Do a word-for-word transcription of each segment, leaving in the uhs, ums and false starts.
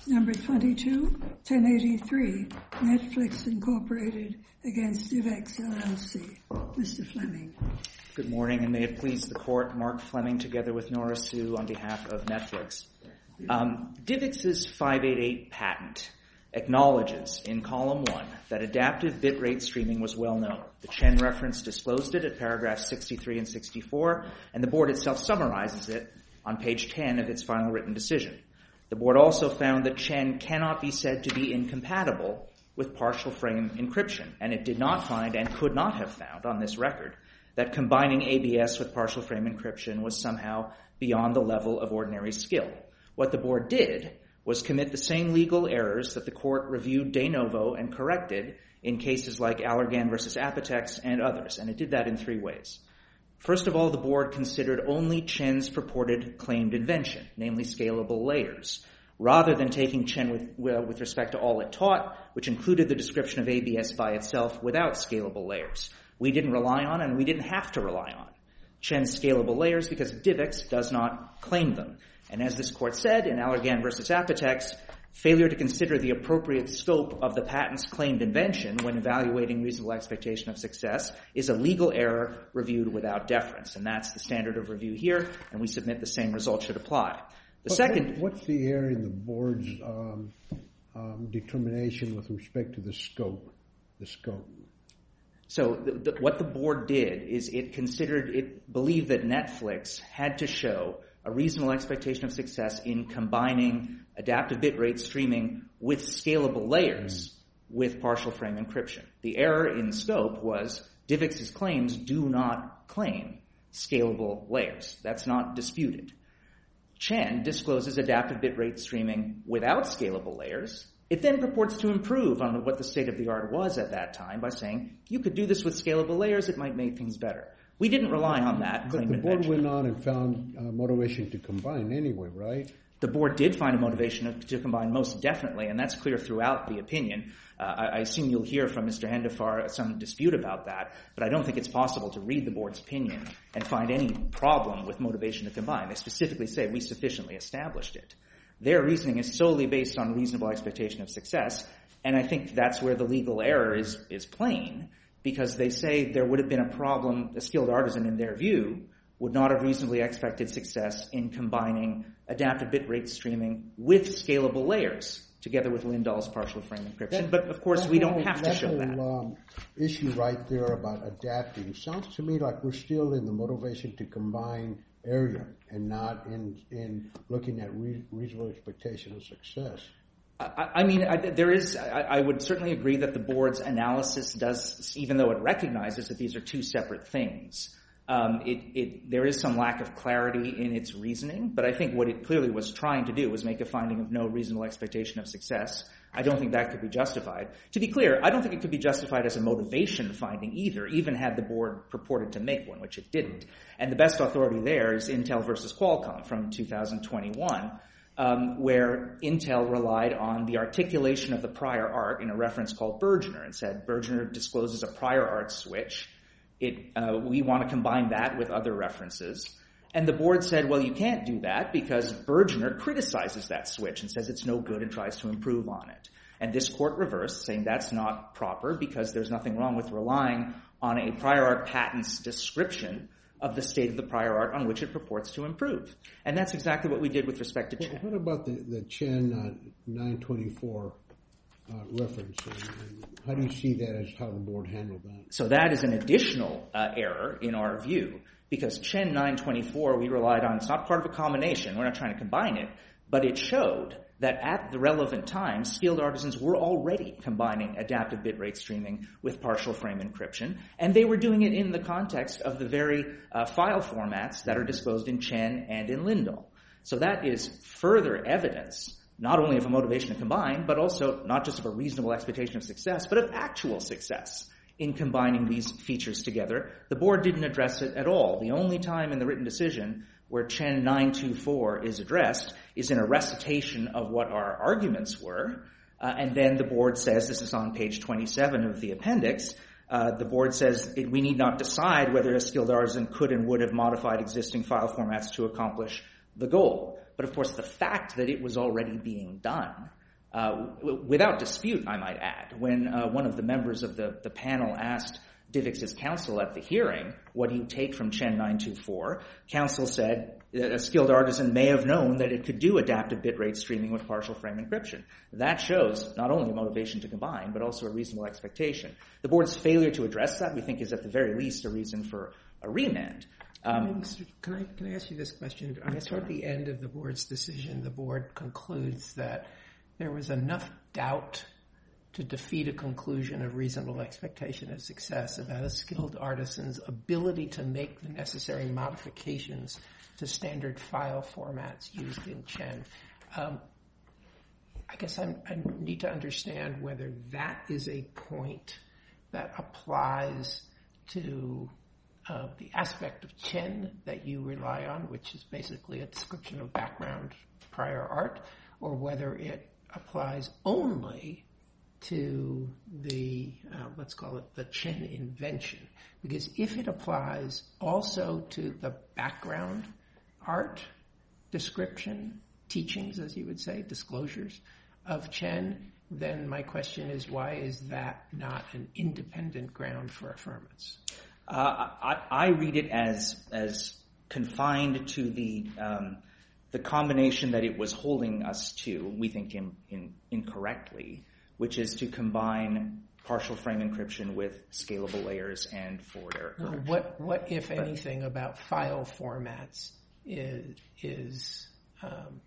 Number twenty-two ten eighty-three, Netflix Incorporated against DivX L L C. Mister Fleming. Good morning, and may it please the Court, Mark Fleming together with Nora Sue on behalf of Netflix. Um, DivX's five eighty-eight patent acknowledges in column one that adaptive bitrate streaming was well known. The Chen reference disclosed it at paragraphs sixty-three and sixty-four, and the Board itself summarizes it on page ten of its final written decision. The Board also found that Chen cannot be said to be incompatible with partial frame encryption, and it did not find and could not have found on this record that combining A B S with partial frame encryption was somehow beyond the level of ordinary skill. What the Board did was commit the same legal errors that the Court reviewed de novo and corrected in cases like Allergan versus Apotex and others, and it did that in three ways. First of all, the Board considered only Chen's purported claimed invention, namely scalable layers, rather than taking Chen with, well, with respect to all it taught, which included the description of A B S by itself without scalable layers. We didn't rely on, and we didn't have to rely on, Chen's scalable layers because DivX does not claim them. And as this Court said in Allergan versus Apotex, failure to consider the appropriate scope of the patent's claimed invention when evaluating reasonable expectation of success is a legal error reviewed without deference. And that's the standard of review here, and we submit the same result should apply. The what, second... What's the error in the Board's um, um, determination with respect to the scope? The scope. So the, the, what the Board did is it considered, it believed that Netflix had to show a reasonable expectation of success in combining adaptive bitrate streaming with scalable layers mm. with partial frame encryption. The error in scope was DivX's claims do not claim scalable layers. That's not disputed. Chen discloses adaptive bitrate streaming without scalable layers. It then purports to improve on what the state of the art was at that time by saying, you could do this with scalable layers, it might make things better. We didn't rely on that claim But the Board invention. went on and found uh, motivation to combine anyway, right? The Board did find a motivation to combine most definitely, and that's clear throughout the opinion. Uh, I, I assume you'll hear from Mister Hendefar some dispute about that, but I don't think it's possible to read the Board's opinion and find any problem with motivation to combine. They specifically say we sufficiently established it. Their reasoning is solely based on reasonable expectation of success, and I think that's where the legal error is, is plain, because they say there would have been a problem, a skilled artisan in their view would not have reasonably expected success in combining adaptive bitrate streaming with scalable layers together with Lindahl's partial frame encryption. That, but of course we don't whole, have to show whole, that. Um, issue right there about adapting sounds to me like we're still in the motivation to combine area and not in in looking at re- reasonable expectation of success. I, I mean, I, there is, I, I would certainly agree that the Board's analysis does, even though it recognizes that these are two separate things, um, it, it, there is some lack of clarity in its reasoning, but I think what it clearly was trying to do was make a finding of no reasonable expectation of success. I don't think that could be justified. To be clear, I don't think it could be justified as a motivation finding either, even had the Board purported to make one, which it didn't. And the best authority there is Intel versus Qualcomm from two thousand twenty-one, Um, where Intel relied on the articulation of the prior art in a reference called Bergener and said Bergener discloses a prior art switch. It, uh, we want to combine that with other references. And the Board said, well, you can't do that because Bergener criticizes that switch and says it's no good and tries to improve on it. And this court reversed, saying that's not proper because there's nothing wrong with relying on a prior art patent's description of the state of the prior art on which it purports to improve. And that's exactly what we did with respect to well, Chen. What about the, the Chen uh, nine twenty-four uh, reference? And, and how do you see that as how the Board handled that? So that is an additional uh, error in our view, because Chen nine twenty-four we relied on, it's not part of a combination, we're not trying to combine it, but it showed that at the relevant time, skilled artisans were already combining adaptive bitrate streaming with partial frame encryption, and they were doing it in the context of the very uh, file formats that are disclosed in Chen and in Lindahl. So that is further evidence, not only of a motivation to combine, but also not just of a reasonable expectation of success, but of actual success in combining these features together. The Board didn't address it at all. The only time in the written decision where Chen nine twenty-four is addressed is in a recitation of what our arguments were, uh, and then the Board says, this is on page twenty-seven of the appendix, uh, the Board says it, we need not decide whether a skilled artisan could and would have modified existing file formats to accomplish the goal. But of course the fact that it was already being done Uh, w- without dispute, I might add, when uh, one of the members of the, the panel asked DivX's counsel at the hearing, what do you take from Chen nine two four? Counsel said that a skilled artisan may have known that it could do adaptive bitrate streaming with partial frame encryption. That shows not only a motivation to combine, but also a reasonable expectation. The board's failure to address that, we think, is at the very least a reason for a remand. Um, can I can I ask you this question? Yes, toward the end of the board's decision, the board concludes that there was enough doubt to defeat a conclusion of reasonable expectation of success about a skilled artisan's ability to make the necessary modifications to standard file formats used in Chen. Um, I guess I'm, I need to understand whether that is a point that applies to uh, the aspect of Chen that you rely on, which is basically a description of background prior art, or whether it applies only to the, uh, let's call it the Chen invention. Because if it applies also to the background art description, teachings, as you would say, disclosures of Chen, then my question is, why is that not an independent ground for affirmance? Uh, I, I read it as as confined to the um, the combination that it was holding us to, we think in, in, incorrectly, which is to combine partial frame encryption with scalable layers and forward error correction. What, what if but, anything, about file formats is, is um,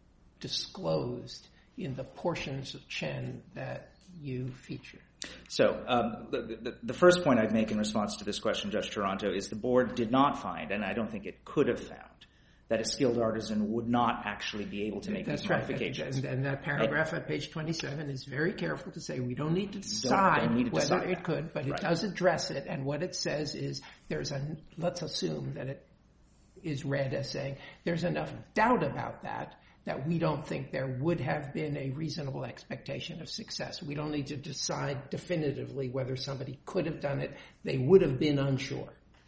disclosed in the portions of Chen that you feature? So um, the, the, the first point I'd make in response to this question, Judge Toronto, is the board did not find, and I don't think it could have found, that a skilled artisan would not actually be able to make That's these right. modifications. And, and that paragraph at page twenty-seven is very careful to say we don't need to decide don't, don't need to whether decide it that. could, but right. it does address it. And what it says is there's a, let's assume that it is read as saying there's enough doubt about that that we don't think there would have been a reasonable expectation of success. We don't need to decide definitively whether somebody could have done it. They would have been unsure.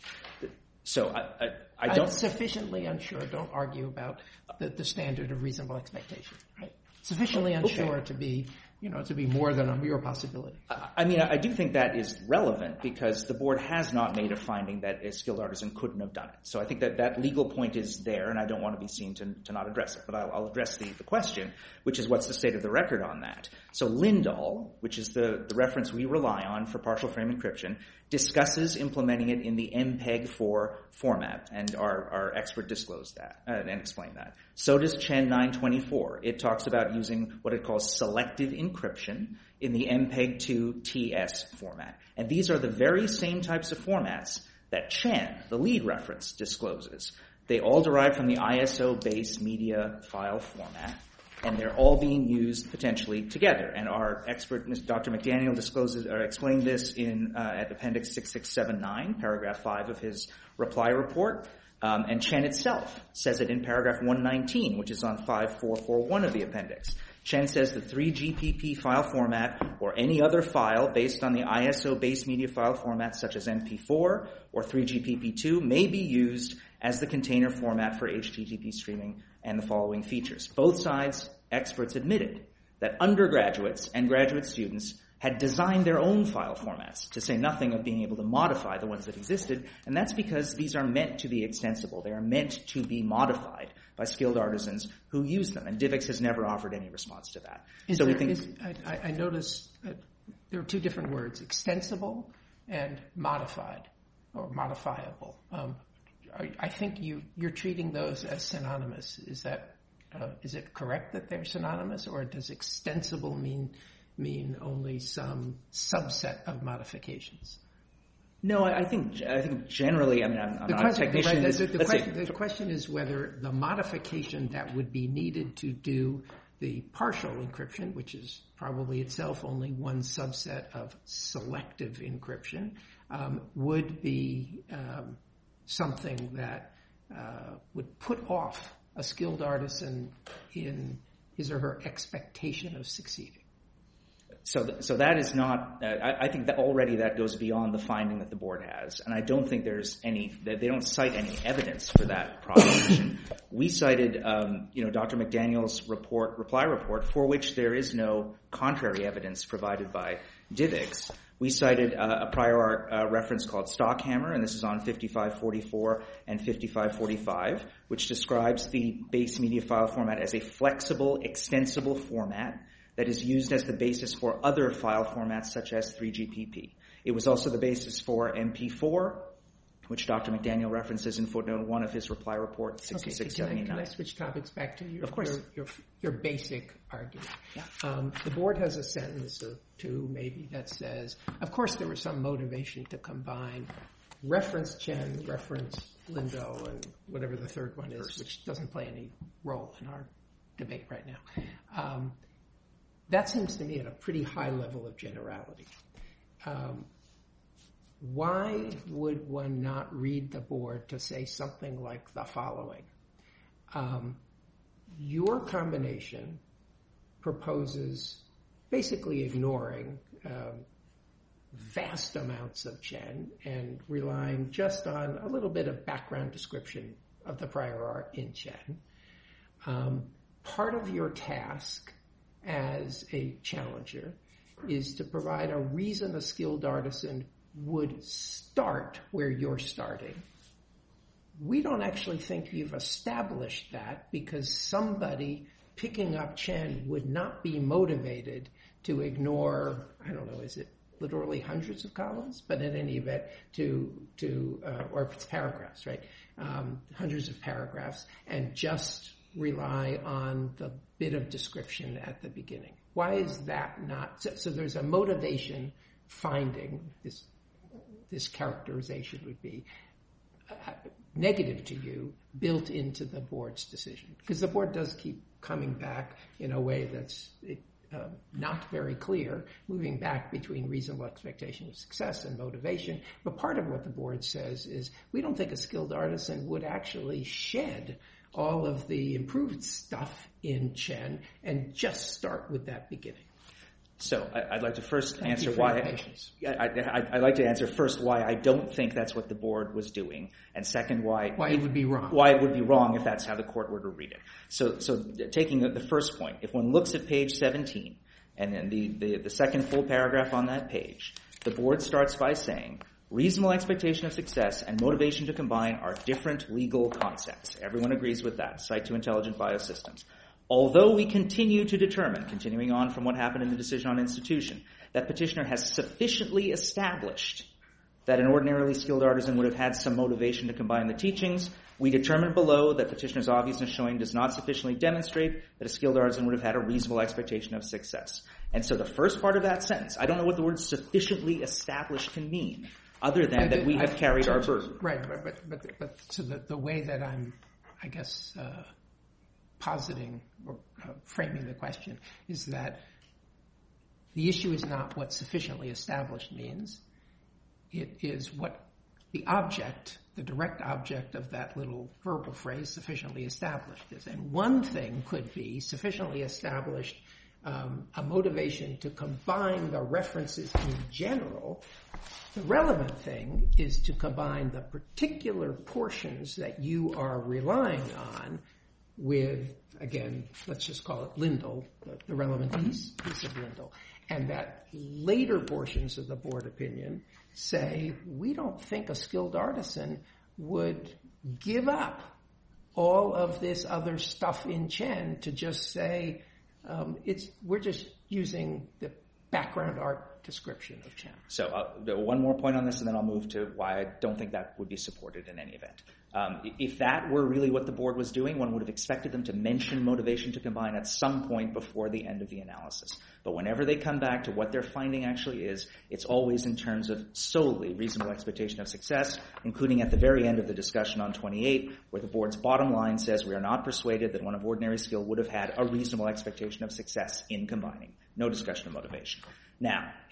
So I, I, I don't... I'm sufficiently unsure. Don't argue about the, the standard of reasonable expectation, right? Sufficiently unsure okay. to be, you know, to be more than a mere possibility. I, I mean, I do think that is relevant because the board has not made a finding that a skilled artisan couldn't have done it. So I think that that legal point is there, and I don't want to be seen to, to not address it. But I'll, I'll address the, the question, which is what's the state of the record on that. So Lindahl, which is the, the reference we rely on for partial frame encryption, discusses implementing it in the M P E G four format, and our, our expert disclosed that uh, and explained that. So does Chen nine twenty-four. It talks about using what it calls selective encryption in the M P E G two T S format. And these are the very same types of formats that Chen, the lead reference, discloses. They all derive from the I S O-based media file format, and they're all being used potentially together. And our expert, Doctor McDaniel, discloses or explained this in uh, at Appendix six six seven nine, paragraph five of his reply report. Um, and Chen itself says it in paragraph one nineteen, which is on five four four one of the appendix. Chen says the three G P P file format or any other file based on the I S O-based media file format such as M P four or three G P P two may be used as the container format for H T T P streaming and the following features. Both sides, experts admitted that undergraduates and graduate students had designed their own file formats, to say nothing of being able to modify the ones that existed, and that's because these are meant to be extensible. They are meant to be modified by skilled artisans who use them, and DivX has never offered any response to that. Is so there, we think is, I, I noticed that there are two different words, extensible and modified, or modifiable. Um, I, I think you, you're treating those as synonymous. Is that uh, is it correct that they're synonymous, or does extensible mean mean only some subset of modifications? No, I, I think I think generally, I mean, I'm, I'm the not question, a technician. Right, the, the, the, question, say, the question is whether the modification that would be needed to do the partial encryption, which is probably itself only one subset of selective encryption, um, would be um, something that uh, would put off a skilled artisan in his or her expectation of succeeding. So, th- so that is not. Uh, I, I think that already that goes beyond the finding that the board has, and I don't think there's any. They don't cite any evidence for that proposition. We cited, um, you know, Doctor McDaniel's report, reply report, for which there is no contrary evidence provided by DivX. We cited uh, a prior art uh, reference called Stockhammer, and this is on fifty-five forty-four and fifty-five forty-five, which describes the base media file format as a flexible, extensible format that is used as the basis for other file formats such as three G P P. It was also the basis for M P four, which Doctor McDaniel references in footnote one of his reply report, sixty-six seventy-nine. Okay, can I, can I switch topics back to your, of course. your, your, your basic argument? Yeah. Um, the board has a sentence or two maybe that says, of course there was some motivation to combine reference Chen, reference Lindo, and whatever the third one is, which doesn't play any role in our debate right now. Um, That seems to me at a pretty high level of generality. Um, why would one not read the board to say something like the following? Um, your combination proposes basically ignoring um, vast amounts of Chen and relying just on a little bit of background description of the prior art in Chen. Um, part of your task as a challenger is to provide a reason a skilled artisan would start where you're starting. We don't actually think you've established that because somebody picking up Chen would not be motivated to ignore, I don't know, is it literally hundreds of columns? But in any event, to, to uh, or if it's paragraphs, right? Um, hundreds of paragraphs and just rely on the bit of description at the beginning. Why is that not? So, so there's a motivation finding, this, this characterization would be uh, negative to you, built into the board's decision. Because the board does keep coming back in a way that's uh, not very clear, moving back between reasonable expectation of success and motivation. But part of what the board says is, we don't think a skilled artisan would actually shed all of the improved stuff in Chen and just start with that beginning. So I, I'd like to first Thank answer you for why. your patience. I, I, I'd like to answer first why I don't think that's what the board was doing, and second why Why it would be wrong. Why it would be wrong if that's how the court were to read it. So, so taking the, the first point, if one looks at page seventeen and then the, the, the second full paragraph on that page, the board starts by saying, reasonable expectation of success and motivation to combine are different legal concepts. Everyone agrees with that. Cite to Intelligent Biosystems. Although we continue to determine, continuing on from what happened in the decision on institution, that petitioner has sufficiently established that an ordinarily skilled artisan would have had some motivation to combine the teachings, we determine below that petitioner's obviousness showing does not sufficiently demonstrate that a skilled artisan would have had a reasonable expectation of success. And so the first part of that sentence, I don't know what the word sufficiently established can mean, other than that we have carried our burden. Right, but but but, but so the, the way that I'm, I guess, uh, positing or uh, framing the question is that the issue is not what sufficiently established means. It is what the object, the direct object of that little verbal phrase, sufficiently established is. And one thing could be sufficiently established um, a motivation to combine the references in general. The relevant thing is to combine the particular portions that you are relying on with, again, let's just call it Lindell, the, the relevant piece, piece of Lindell. And that later portions of the board opinion say, we don't think a skilled artisan would give up all of this other stuff in Chen to just say, um, it's we're just using the background art description of Chen. So uh, one more point on this, and then I'll move to why I don't think that would be supported in any event. Um, if that were really what the board was doing, one would have expected them to mention motivation to combine at some point before the end of the analysis. But whenever they come back to what their finding actually is, it's always in terms of solely reasonable expectation of success, including at the very end of the discussion on twenty-eight, where the board's bottom line says we are not persuaded that one of ordinary skill would have had a reasonable expectation of success in combining. No discussion of motivation. Now,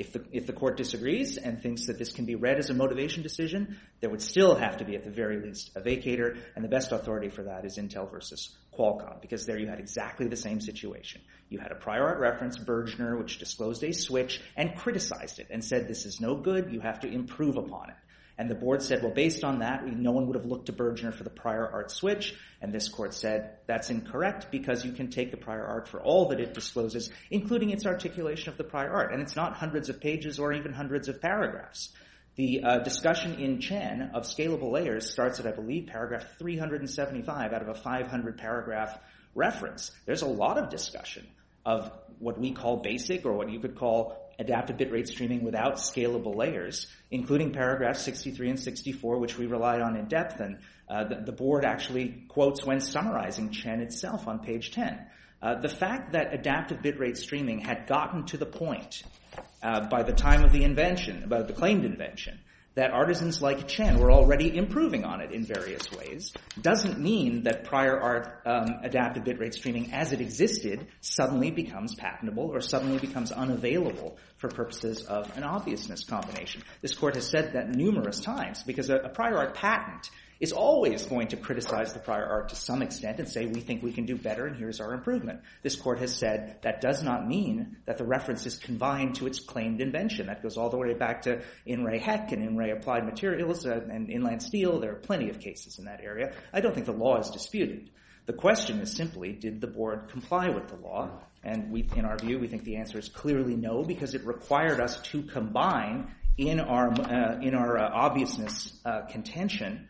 If the, if the court disagrees and thinks that this can be read as a motivation decision, there would still have to be, at the very least, a vacator, and the best authority for that is Intel versus Qualcomm, because there you had exactly the same situation. You had a prior art reference, Bergner, which disclosed a switch and criticized it and said, this is no good, you have to improve upon it. And the board said, well, based on that, no one would have looked to Bergner for the prior art switch. And this court said, that's incorrect because you can take the prior art for all that it discloses, including its articulation of the prior art. And it's not hundreds of pages or even hundreds of paragraphs. The uh, discussion in Chen of scalable layers starts at, I believe, paragraph three hundred seventy-five out of a five hundred paragraph reference. There's a lot of discussion of what we call basic, or what you could call adaptive bitrate streaming without scalable layers, including paragraphs sixty-three and sixty-four, which we relied on in depth. And uh, the, the board actually quotes when summarizing Chen itself on page ten. Uh, the fact that adaptive bitrate streaming had gotten to the point uh, by the time of the invention, about the claimed invention, that artisans like Chen were already improving on it in various ways, doesn't mean that prior art um, adaptive bitrate streaming as it existed suddenly becomes patentable or suddenly becomes unavailable for purposes of an obviousness combination. This court has said that numerous times, because a, a prior art patent is always going to criticize the prior art to some extent and say, we think we can do better and here's our improvement. This court has said that does not mean that the reference is confined to its claimed invention. That goes all the way back to In re Heck and In re Applied Materials uh, and Inland Steel. There are plenty of cases in that area. I don't think the law is disputed. The question is simply, did the board comply with the law? And we, in our view, we think the answer is clearly no, because it required us to combine in our, uh, in our uh, obviousness uh, contention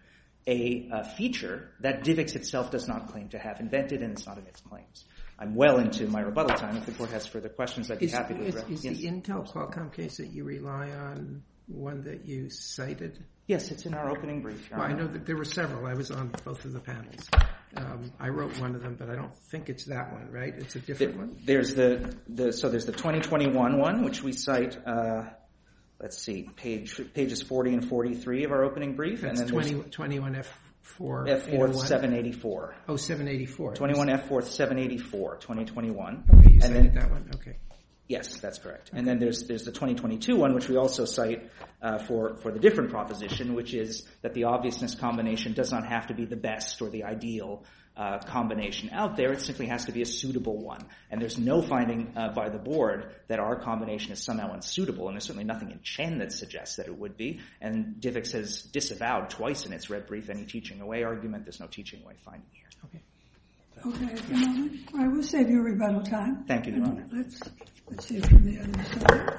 a uh, feature that DivX itself does not claim to have invented, and it's not in its claims. I'm well into my rebuttal time. If the court has further questions, I'd be is, happy to address. Is, is yes. the Intel Qualcomm case that you rely on one that you cited? Yes, it's in our opening brief, Your Well, I Honor. know that there were several. I was on both of the panels. Um, I wrote one of them, but I don't think it's that one, right? It's a different there, one? There's the, the, so there's the twenty twenty-one one, which we cite, uh, let's see, page, pages forty and forty-three of our opening brief. That's and then twenty, twenty-one F four. F fourth seven eighty-four. Oh, seven eighty-four. twenty-one F fourth seven eighty-four, twenty twenty-one. Okay, you and cited then, that one. Okay. Yes, that's correct. Okay. And then there's there's the twenty twenty-two one, which we also cite uh, for for the different proposition, which is that the obviousness combination does not have to be the best or the ideal uh, combination out there. It simply has to be a suitable one. And there's no finding uh, by the board that our combination is somehow unsuitable, and there's certainly nothing in Chen that suggests that it would be. And DivX has disavowed twice in its red brief any teaching away argument. There's no teaching away finding here. Okay. Okay, at the moment. I will save you rebuttal time. Thank you, Your Honor. Let's, let's hear from the other side.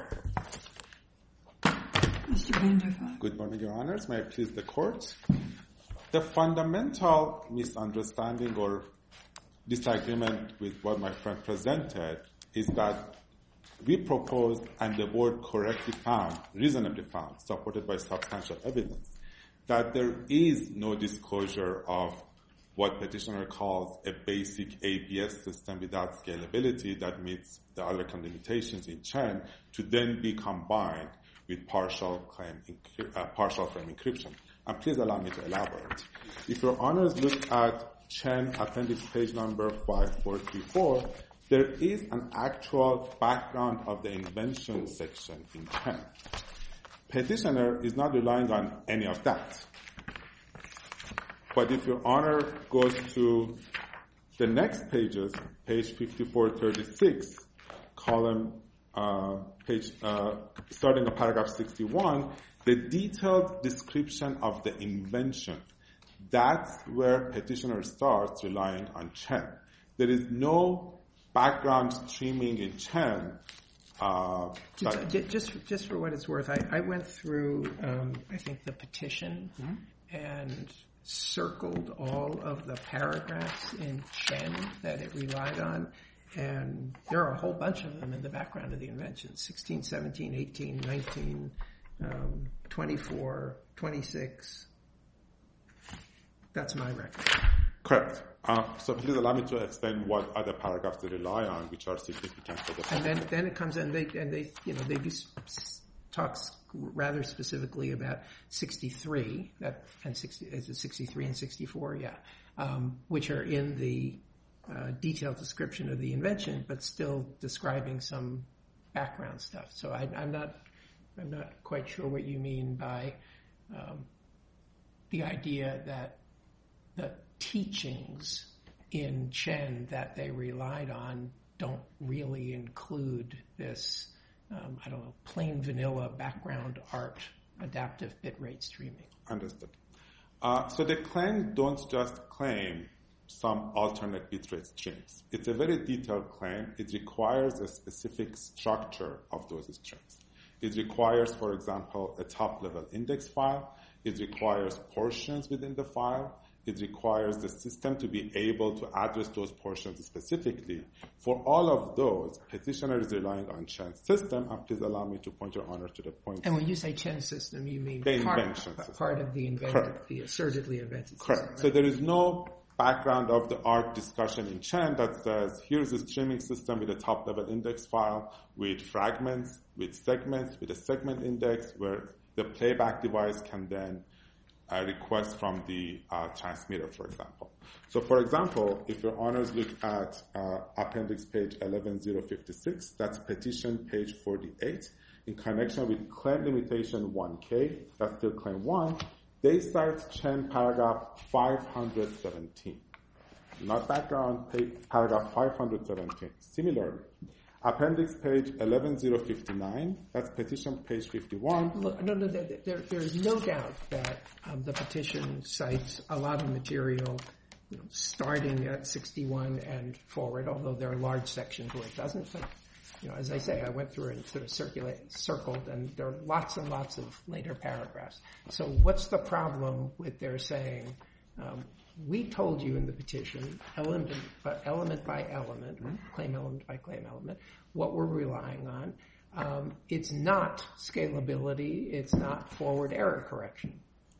Mister Vanderford. Good morning, Your Honors. May I please the court? The fundamental misunderstanding or disagreement with what my friend presented is that we proposed and the board correctly found, reasonably found, supported by substantial evidence, that there is no disclosure of what petitioner calls a basic A B S system without scalability that meets the other limitations in Chen to then be combined with partial claim, uh, partial frame encryption. And please allow me to elaborate. If your honors look at Chen appendix page number five four three four, there is an actual background of the invention section in Chen. Petitioner is not relying on any of that. But if your honor goes to the next pages, page fifty-four thirty-six, column, uh, page, uh, starting at paragraph sixty-one, the detailed description of the invention, that's where petitioner starts relying on Chen. There is no background streaming in Chen. Uh, just, just, just for what it's worth, I, I went through, um, I think, the petition mm-hmm. and circled all of the paragraphs in Chen that it relied on, and there are a whole bunch of them in the background of the invention, sixteen, seventeen, eighteen, nineteen, um, twenty-four, twenty-six. That's my record. Correct. Uh, so please allow me to explain what other paragraphs they rely on, which are significant for the. And then, then it comes in, they and they, you know, they do talks rather specifically about sixty-three, that and sixty is it sixty-three and sixty-four, yeah, um, which are in the uh, detailed description of the invention, but still describing some background stuff. So I, I'm not I'm not quite sure what you mean by um, the idea that the teachings in Chen that they relied on don't really include this, um, I don't know, plain vanilla background art adaptive bitrate streaming. Understood. Uh, so the claim don't just claim some alternate bitrate streams. It's a very detailed claim. It requires a specific structure of those streams. It requires, for example, a top-level index file. It requires portions within the file. It requires the system to be able to address those portions specifically. For all of those, petitioner is relying on Chen's system, and please allow me to point your honor to the point. And when you say Chen's system, you mean the part, invention system. part of the invented, Correct. the assertedly invented Correct. system. Right? So there is no background of the art discussion in Chen that says, here's a streaming system with a top-level index file, with fragments, with segments, with a segment index, where the playback device can then uh, request from the uh, transmitter, for example. So, for example, if your honors look at uh, appendix page eleven thousand fifty-six, that's petition page forty-eight, in connection with claim limitation one K, that's still claim one, they cite Chen paragraph five hundred seventeen. Not background, paragraph five hundred seventeen. Similarly, appendix page eleven thousand fifty-nine, that's petition page fifty-one. Look, no, no, there, there, there is no doubt that um, the petition cites a lot of material, you know, starting at sixty-one and forward, although there are large sections where it doesn't. But, you know, as I say, I went through and sort of circulate, circled, and there are lots and lots of later paragraphs. So what's the problem with their saying, um, we told you in the petition, element by element, by element mm-hmm. claim element by claim element, what we're relying on. Um, it's not scalability. It's not forward error correction.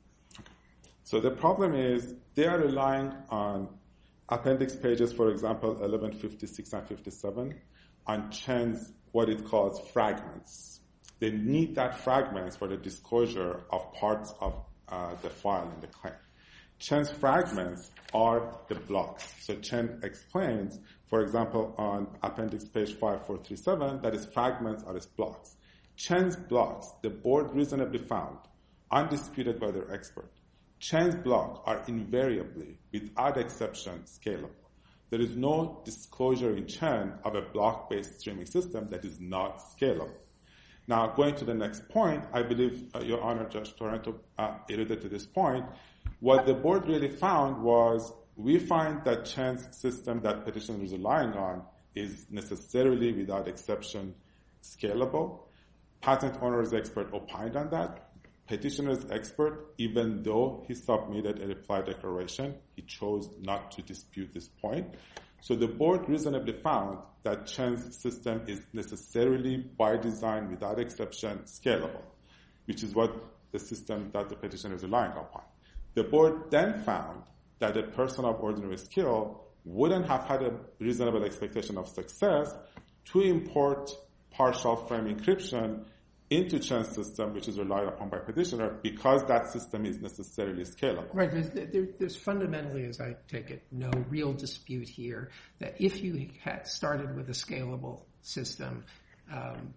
So the problem is they are relying on appendix pages, for example, eleven fifty-six and fifty-seven, on Chen's what it calls fragments. They need that fragments for the disclosure of parts of uh, the file in the claim. Chen's fragments are the blocks. So Chen explains, for example, on appendix page five four three seven, that his fragments are his blocks. Chen's blocks, the board reasonably found, undisputed by their expert, Chen's blocks are invariably, without exception, scalable. There is no disclosure in Chen of a block-based streaming system that is not scalable. Now, going to the next point, I believe uh, Your Honor, Judge Torrento uh, alluded to this point. What the board really found was we find that Chen's system that petitioner is relying on is necessarily, without exception, scalable. Patent owner's expert opined on that. Petitioner's expert, even though he submitted a reply declaration, he chose not to dispute this point. So the board reasonably found that Chen's system is necessarily, by design, without exception, scalable, which is what the system that the petitioner is relying upon. The board then found that a person of ordinary skill wouldn't have had a reasonable expectation of success to import partial frame encryption into Chen's system, which is relied upon by petitioner, because that system is necessarily scalable. Right. There's, there, there's fundamentally, as I take it, no real dispute here that if you had started with a scalable system, um,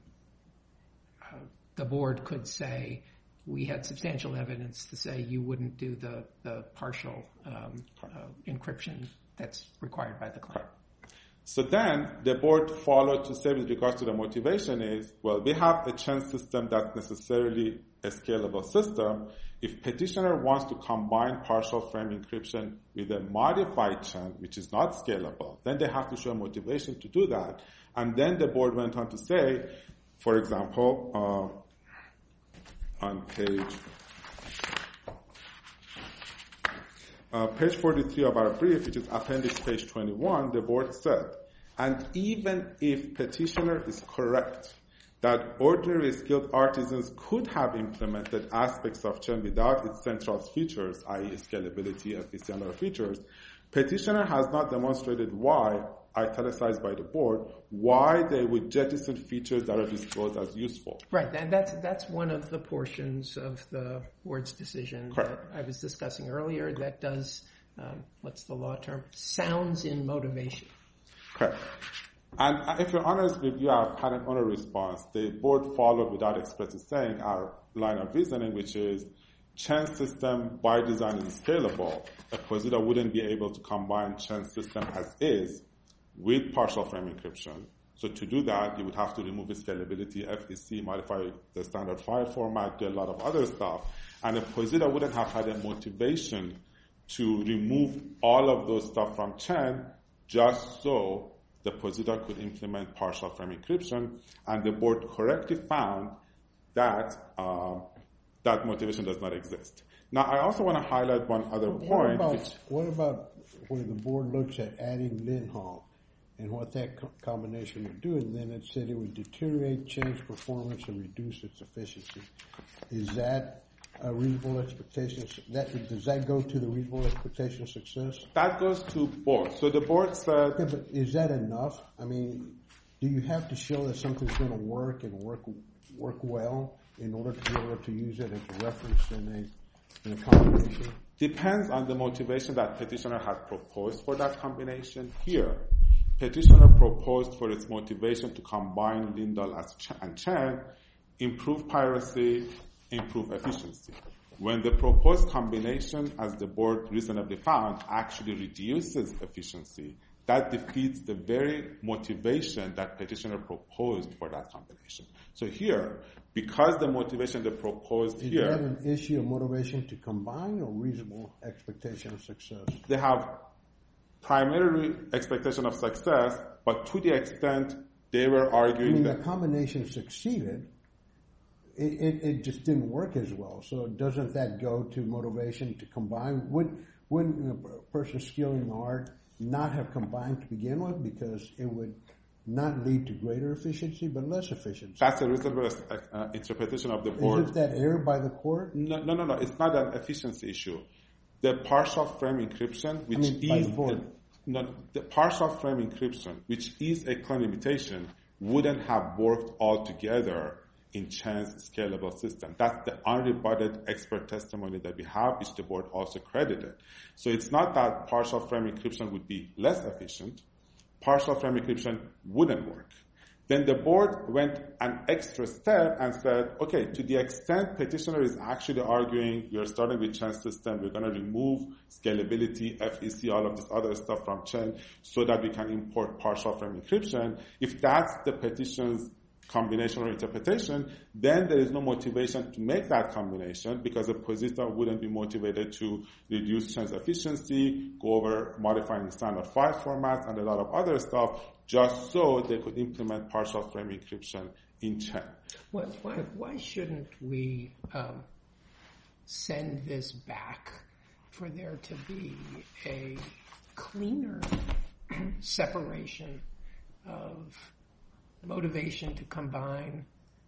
uh, the board could say, we had substantial evidence to say you wouldn't do the, the partial um, uh, encryption that's required by the claim. So then the board followed to say with regards to the motivation is, well, we have a Chen system that's necessarily a scalable system. If petitioner wants to combine partial frame encryption with a modified Chen, which is not scalable, then they have to show motivation to do that. And then the board went on to say, for example, uh, on page Uh, page forty-three of our brief, which is appendix page twenty-one, the board said, and even if petitioner is correct that ordinary skilled artisans could have implemented aspects of Chen without its central features, that is scalability, F P C, and other features, petitioner has not demonstrated why, italicized by the board, why they would jettison features that are disclosed as useful. Right, and that's that's one of the portions of the board's decision Correct. that I was discussing earlier that does, um, what's the law term, sounds in motivation. Correct. And if Your Honor's review our patent owner response, the board followed without expressly saying our line of reasoning, which is Chen's system by design is scalable. A POSITA wouldn't be able to combine Chen's system as is with partial frame encryption. So to do that, you would have to remove its scalability, F E C, modify the standard file format, do a lot of other stuff. And a POSITA wouldn't have had a motivation to remove all of those stuff from Chen just so the POSITA could implement partial frame encryption. And the board correctly found that uh, that motivation does not exist. Now, I also want to highlight one other what point. About, which, what about where the board looks at adding Lindholm and what that co- combination would do, and then it said it would deteriorate, change performance, and reduce its efficiency. Is that a reasonable expectation? That, does that go to the reasonable expectation of success? That goes to board. So the board said... Yeah, but is that enough? I mean, do you have to show that something's going to work and work work well in order to be able to use it as a reference in a, in a combination? Depends on the motivation that petitioner had proposed for that combination. Here, petitioner proposed for its motivation to combine Lindahl and Chen, improve piracy, improve efficiency. When the proposed combination, as the board reasonably found, actually reduces efficiency, that defeats the very motivation that petitioner proposed for that combination. So here, because the motivation they proposed Is here... Is that an issue of motivation to combine or reasonable expectation of success? They have primary expectation of success, but to the extent they were arguing I mean, that... the combination succeeded, it, it, it just didn't work as well. So doesn't that go to motivation to combine? Would, wouldn't a person skilled in the art not have combined to begin with because it would not lead to greater efficiency but less efficiency? That's a reasonable uh, interpretation of the board. Is it that error by the court? No, no, no, no. It's not an efficiency issue. The partial frame encryption, which I mean, by is the board. A, no, the partial frame encryption, which is a claim limitation, wouldn't have worked altogether in Chen's scalable system. That's the unrebutted expert testimony that we have, which the board also credited. So it's not that partial frame encryption would be less efficient. Partial frame encryption wouldn't work. Then the board went an extra step and said, okay, to the extent petitioner is actually arguing we're starting with Chen's system, we're going to remove scalability, F E C, all of this other stuff from Chen so that we can import partial frame encryption. If that's the petition's combination or interpretation, then there is no motivation to make that combination because a POSITA wouldn't be motivated to reduce Chen's efficiency, go over modifying standard file formats and a lot of other stuff just so they could implement partial frame encryption in Chen. Why, why, why shouldn't we um, send this back for there to be a cleaner separation of motivation to combine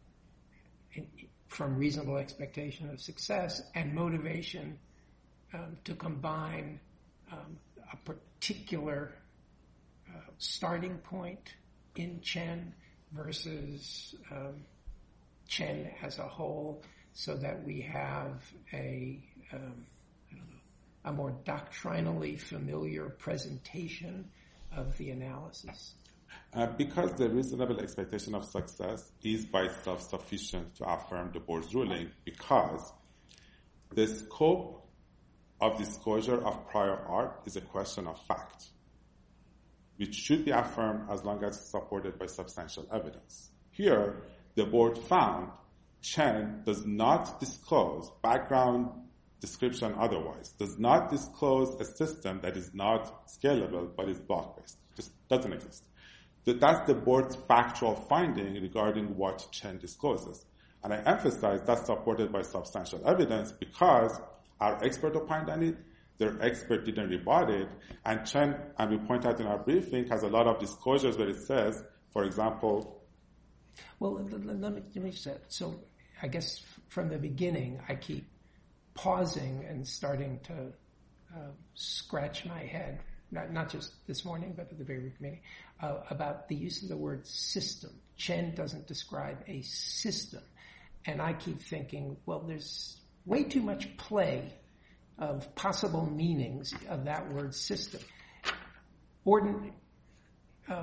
from reasonable expectation of success and motivation um, to combine um, a particular uh, starting point in Chen versus um, Chen as a whole, so that we have a um, I don't know, a more doctrinally familiar presentation of the analysis? Uh, because the reasonable expectation of success is by itself sufficient to affirm the board's ruling, because the scope of disclosure of prior art is a question of fact, which should be affirmed as long as it's supported by substantial evidence. Here, the board found Chen does not disclose, background description otherwise, does not disclose a system that is not scalable but is block-based. Just doesn't exist. That's the board's factual finding regarding what Chen discloses. And I emphasize that's supported by substantial evidence because our expert opined on it, their expert didn't rebut it, and Chen, and we point out in our briefing, has a lot of disclosures where it says, for example... Well, let me, let me say, so I guess from the beginning, I keep pausing and starting to uh, scratch my head. Not, not just this morning, but at the very beginning, uh, about the use of the word system. Chen doesn't describe a system. And I keep thinking, well, there's way too much play of possible meanings of that word system. Ordin- um,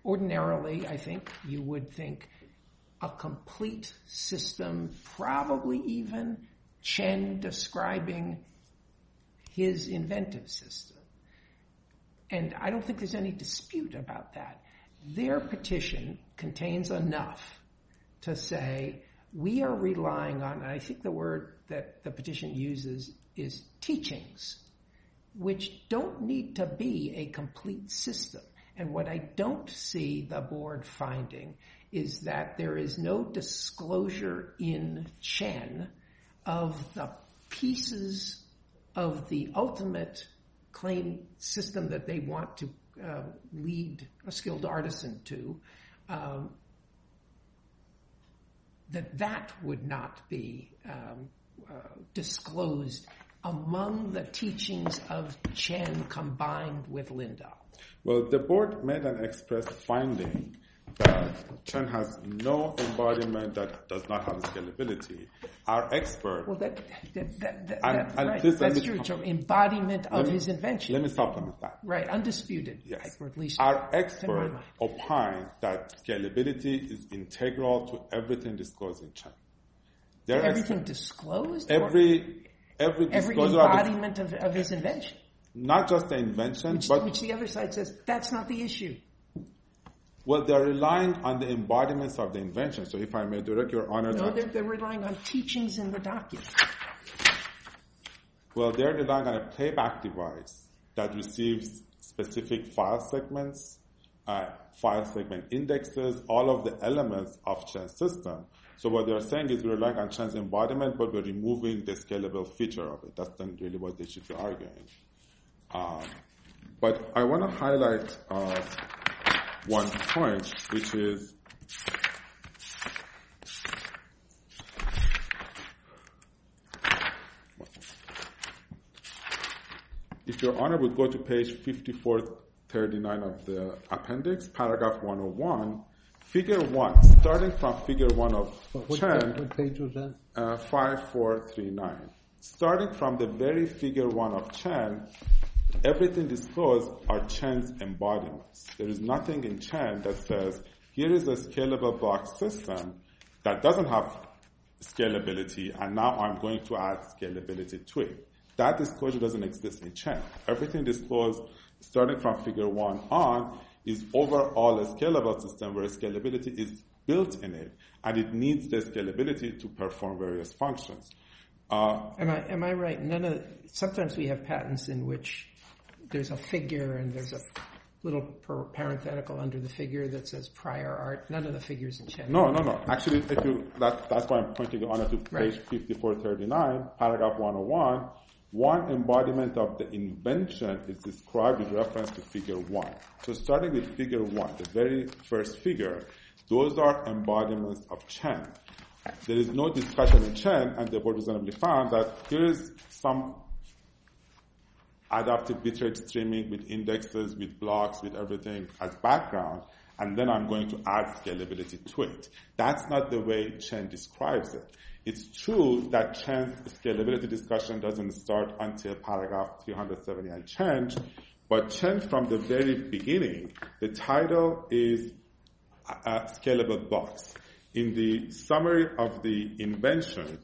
ordinarily, I think, you would think a complete system, probably even Chen describing his inventive system. And I don't think there's any dispute about that. Their petition contains enough to say, we are relying on, and I think the word that the petition uses is teachings, which don't need to be a complete system. And what I don't see the board finding is that there is no disclosure in Chen of the pieces of the ultimate claim system that they want to uh, lead a skilled artisan to, um, that that would not be um, uh, disclosed among the teachings of Chen combined with Lindahl. Well, the board made an express finding that Chen has no embodiment that does not have scalability. Our expert... Well, that, that, that, that, and, that and right. this, That's true. So embodiment of me, his invention. Let me supplement that. Right, undisputed. Yes. Or at least our expert opined that scalability is integral to everything disclosed in Chen. Their everything expert, disclosed? Every, every, every embodiment of, his, of, of his invention? Not just the invention, which, but... Which the other side says, that's not the issue. Well, they're relying on the embodiments of the invention. So if I may direct your honor... No, they're, they're relying on teachings in the document. Well, they're relying on a playback device that receives specific file segments, uh, file segment indexes, all of the elements of Chen's system. So what they're saying is we're relying on Chen's embodiment, but we're removing the scalable feature of it. That's not really what they should be arguing. Um, but I want to highlight uh, one point, which is if Your Honor would go to page fifty-four thirty-nine of the appendix, paragraph one oh one, figure one, starting from figure one of what, Chen. What page was that? Uh, five four three nine. Starting from the very figure one of Chen, everything disclosed are Chen's embodiments. There is nothing in Chen that says, here is a scalable block system that doesn't have scalability, and now I'm going to add scalability to it. That disclosure doesn't exist in Chen. Everything disclosed, starting from figure one on, is overall a scalable system where scalability is built in it, and it needs the scalability to perform various functions. Uh, am I am I right? None of sometimes we have patents in which there's a figure and there's a little parenthetical under the figure that says prior art. None of the figures in Chen. No, no, no. Actually, if you that, that's why I'm pointing you on to page right. fifty-four thirty-nine, paragraph one oh one. One embodiment of the invention is described with reference to figure one. So starting with figure one, the very first figure, those are embodiments of Chen. There is no discussion in Chen, and the board reasonably found that here is some adaptive bitrate streaming with indexes, with blocks, with everything as background, and then I'm going to add scalability to it. That's not the way Chen describes it. It's true that Chen's scalability discussion doesn't start until paragraph three hundred seventy and change, but Chen from the very beginning, the title is uh, scalable blocks. In the summary of the invention,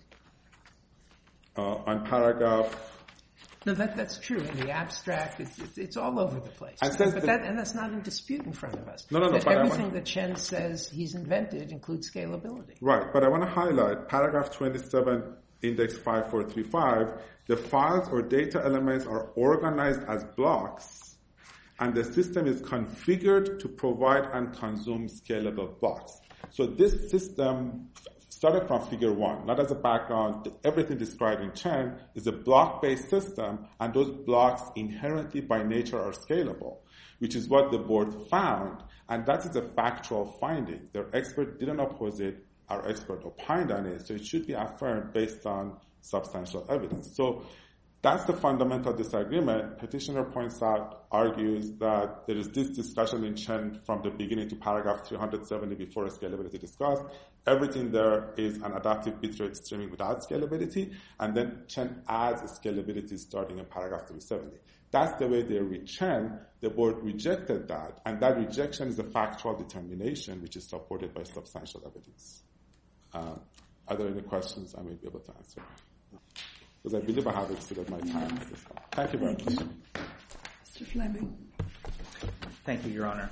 uh, on paragraph... No, that, that's true. In the abstract, it's, it's, it's all over the place. And, but the, that, and that's not in dispute in front of us. No, no, no. That everything want, that Chen says he's invented includes scalability. Right, but I want to highlight paragraph twenty-seven, index five four three five. The files or data elements are organized as blocks, and the system is configured to provide and consume scalable blocks. So this system started from figure one, not as a background. Everything described in Chen is a block-based system, and those blocks inherently by nature are scalable, which is what the board found, and that is a factual finding. Their expert didn't oppose it. Our expert opined on it, so it should be affirmed based on substantial evidence. So that's the fundamental disagreement. Petitioner points out, argues that there is this discussion in Chen from the beginning to paragraph three hundred seventy before scalability discussed. Everything there is an adaptive bitrate streaming without scalability, and then Chen adds scalability starting in paragraph three seventy. That's the way they read Chen. The board rejected that, and that rejection is a factual determination which is supported by substantial evidence. Um, are there any questions I may be able to answer? Because I believe I have exceeded my time at this point. Thank you very Thank much. you. Mister Fleming. Thank you, Your Honor.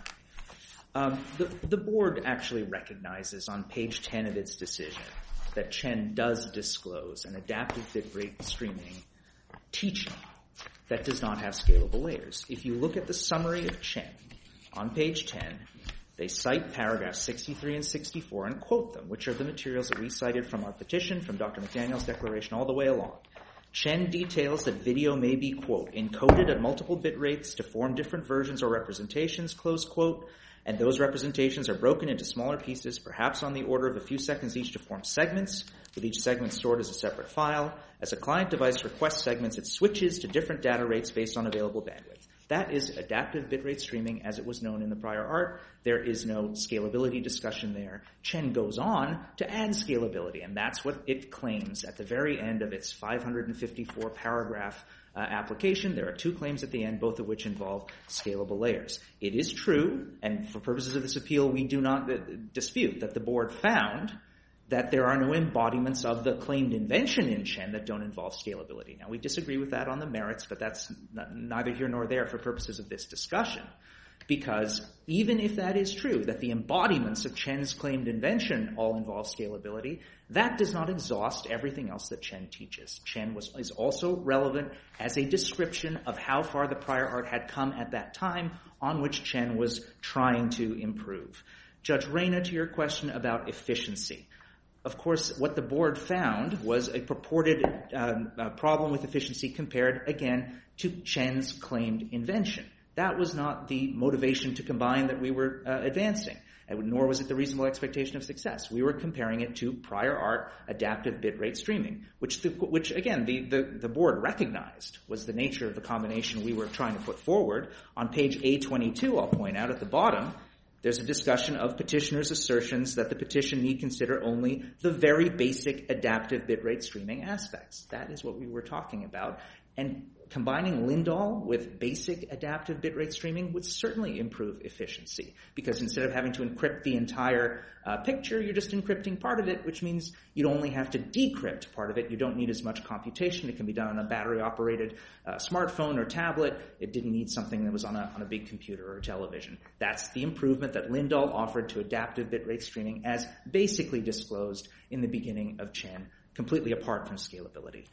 Um, the, the board actually recognizes on page ten of its decision that Chen does disclose an adaptive bitrate streaming teaching that does not have scalable layers. If you look at the summary of Chen on page ten, they cite paragraphs sixty-three and sixty-four and quote them, which are the materials that we cited from our petition, from Doctor McDaniel's declaration, all the way along. Chen details that video may be, quote, encoded at multiple bit rates to form different versions or representations, close quote, and those representations are broken into smaller pieces, perhaps on the order of a few seconds each, to form segments, with each segment stored as a separate file. As a client device requests segments, it switches to different data rates based on available bandwidth. That is adaptive bitrate streaming as it was known in the prior art. There is no scalability discussion there. Chen goes on to add scalability, and that's what it claims at the very end of its five hundred fifty-four paragraph uh, application. There are two claims at the end, both of which involve scalable layers. It is true, and for purposes of this appeal, we do not uh, dispute that the board found that there are no embodiments of the claimed invention in Chen that don't involve scalability. Now, we disagree with that on the merits, but that's not, neither here nor there for purposes of this discussion, because even if that is true, that the embodiments of Chen's claimed invention all involve scalability, that does not exhaust everything else that Chen teaches. Chen was, is also relevant as a description of how far the prior art had come at that time on which Chen was trying to improve. Judge Reyna, to your question about efficiency. Of course, what the board found was a purported um, uh, problem with efficiency compared, again, to Chen's claimed invention. That was not the motivation to combine that we were uh, advancing, nor was it the reasonable expectation of success. We were comparing it to prior art adaptive bitrate streaming, which, the, which again, the, the, the board recognized was the nature of the combination we were trying to put forward. On page A twenty-two, I'll point out at the bottom, there's a discussion of petitioners' assertions that the petition need consider only the very basic adaptive bitrate streaming aspects. That is what we were talking about. And combining Lindahl with basic adaptive bitrate streaming would certainly improve efficiency, because instead of having to encrypt the entire uh, picture, you're just encrypting part of it, which means you'd only have to decrypt part of it. You don't need as much computation. It can be done on a battery-operated uh, smartphone or tablet. It didn't need something that was on a, on a big computer or television. That's the improvement that Lindahl offered to adaptive bitrate streaming as basically disclosed in the beginning of Chen, completely apart from scalability.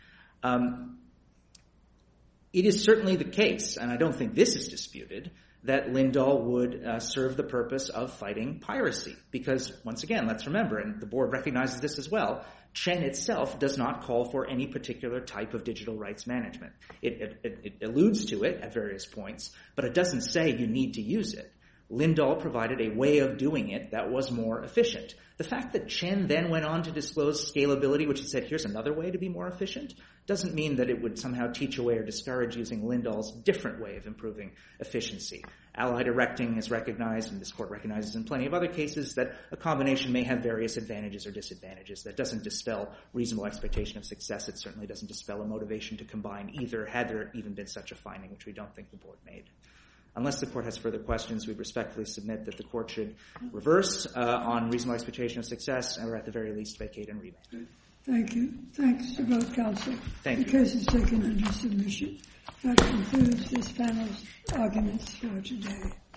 Um, It is certainly the case, and I don't think this is disputed, that Lindahl would uh, serve the purpose of fighting piracy. Because, once again, let's remember, and the board recognizes this as well, Chen itself does not call for any particular type of digital rights management. It, it, it alludes to it at various points, but it doesn't say you need to use it. Lindahl provided a way of doing it that was more efficient. The fact that Chen then went on to disclose scalability, which he said, here's another way to be more efficient, doesn't mean that it would somehow teach away or discourage using Lindahl's different way of improving efficiency. Allied erecting is recognized, and this court recognizes in plenty of other cases, that a combination may have various advantages or disadvantages. That doesn't dispel reasonable expectation of success. It certainly doesn't dispel a motivation to combine either, had there even been such a finding, which we don't think the board made. Unless the court has further questions, we respectfully submit that the court should reverse uh, on reasonable expectation of success, or at the very least vacate and remand. Thank you. Thanks to both counsel. Thank the you. case is taken under submission. That concludes this panel's arguments for today.